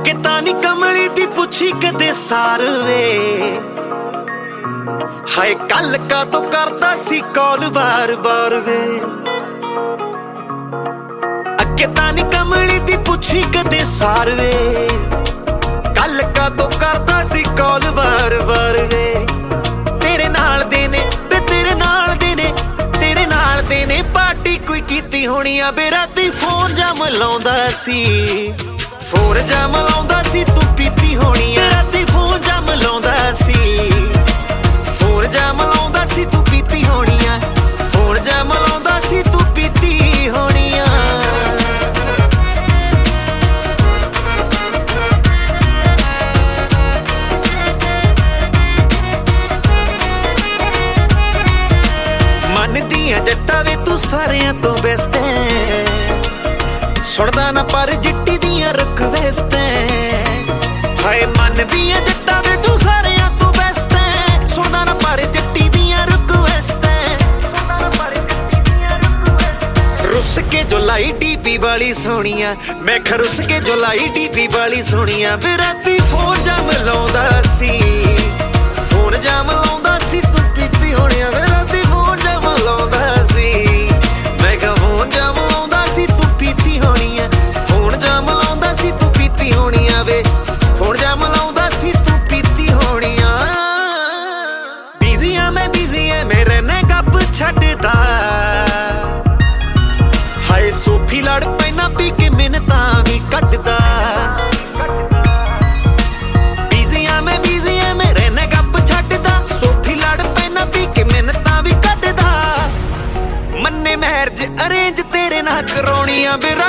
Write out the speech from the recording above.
ਅੱਗੇ ਤਾਂ ਨੀ ਕਮਲੀ ਦੀ ਪੁੱਛੀ ਕਦੇ ਸਾਰ ਵੇ ਹਾਏ ਕੱਲ ਕਾ ਤੋਂ ਕਰਦਾ ਸੀ ਕਾਲ ਬਾਰ-ਬਾਰ ਵੇ ਅੱਗੇ ਤਾਂ ਨੀ ਕਮਲੀ ਦੀ ਪੁੱਛੀ ਕਦੇ ਸਾਰ ਵੇ ਕੱਲ ਕਾ ਤੋਂ ਕਰਦਾ ਸੀ ਕਾਲ ਬਾਰ-ਬਾਰ ਵੇ ਤੇਰੇ ਨਾਲ ਦੇ ਨੇ ਵੇ ਤੇਰੇ ਨਾਲ ਦੇ ਨੇ ਤੇਰੇ ਨਾਲ ਦੇ ਨੇ ਪਾਰਟੀ ਕੋਈ ਕੀਤੀ ਹੋਣੀ ਆ ਬੇ ਰਾਤੀ ਫੋਨ ਜਮ ਲਾਉਂਦਾ ਸੀ ਫੋਨ ਜਮ ਲਾਉਂਦਾ ਸੀ ਤੂੰ ਪੀਤੀ ਹੋਣੀ ਆ ਰਾਤੀ ਫੋਨ ਜਮ ਲਾਉਂਦਾ ਸੀ ਫੋਨ ਜਮ ਲਾਉਂਦਾ ਸੀ ਤੂੰ ਪੀਤੀ ਹੋਣੀ ਆ ਫੋਨ ਜਮ ਲਾਉਂਦਾ ਸੀ ਤੂੰ ਪੀਤੀ ਹੋਣੀ ਆ ਮੰਨਦੀਆਂ ਜੱਟਾਂ ਵੇ ਤੂੰ ਸਾਰਿਆਂ ਤੋਂ ਬੈਸਟ ਐ ਸੁਣਦਾ ਨਾ ਪਰ ਜਿੱਟੀ ਦੀਆਂ ਰਿਕਵੈਸਟ ਐ ਹਾਏ ਮੰਨਦੀਆਂ ਜੱਟਾਂ ਵੇ ਤੂੰ ਸਾਰਿਆਂ ਤੋਂ ਬੈਸਟ ਐ ਸੁਣਦਾ ਨਾ ਪਰ ਜੱਟੀ ਦੀਆਂ ਰਿਕਵੈਸਟ ਐ ਸੁਣਦਾ ਨਾ ਪਰ ਜੱਟੀ ਦੀਆਂ ਰਿਕਵੈਸਟ ਐ ਰੁੱਸ ਕੇ ਜੋ ਲਾਈ ਡੀਪੀ ਵਾਲੀ ਸੋਹਣੀਆਂ ਮੈਂ ਖਰੁੱਸ ਕੇ ਜੋ ਲਾਈ ਡੀਪੀ ਵਾਲੀ ਸੋਹਣੀਆਂ ਵੇ ਰਾਤੀ ਫੋਨ ਜਮ ਲਾਉਂਦਾ ਸੀ ਫੋਨ ਜਮ ਲਾਉਂਦਾ ਸੀ ਤੂੰ ਪੀਤੀ ਹੋਣੀਆਂ ਵੇ ਰਾਤੀ ਫੋਨ ਜਮ ਲਾਉਂਦਾ ਸੀ ਮੈਂ ਕਿਹਾ ਫੋਨ ਜਮ ਲਾਉਂਦਾ ਸੀ ਤੂੰ ਪੀਤੀ ਹੋਣੀ ਆ ਫੋਨ ਜਮ ਲਾਉਂਦਾ ਸੀ ਤੂੰ ਪੀਤੀ ਹੋਣੀ ਆ ਵੇ ਫੋਨ ਜਮ ਲਾਉਂਦਾ ਸੀ ਤੂੰ ਪੀਤੀ ਹੋਣੀ ਆ ਬਿਜ਼ੀ ਆ ਮੈਂ ਰਹਿਣਾ ਗੱਪ ਛੱਡਦਾ ਹਾਏ ਸੋਫੀ ਲੜ ਪੈਣਾ ਪੀ ਕੇ ਮਿੰਨਤਾਂ ਵੀ ਕੱਢਦਾ ਬਿਜ਼ੀ ਆ ਮੈਂ ਰਹਿਣਾ ਗੱਪ ਛੱਡਦਾ ਸੋਫੀ ਲੜ ਪੈਣਾ ਪੀ ਕੇ ਮਿੰਨਤਾਂ ਵੀ ਕੱਢਦਾ ਮੰਨੇ ਮੈਰਿਜ ਅਰੇਂਜ ਤੇਰੇ ਨਾਲ ਕਰਾਉਣੀ ਆ ਬੇ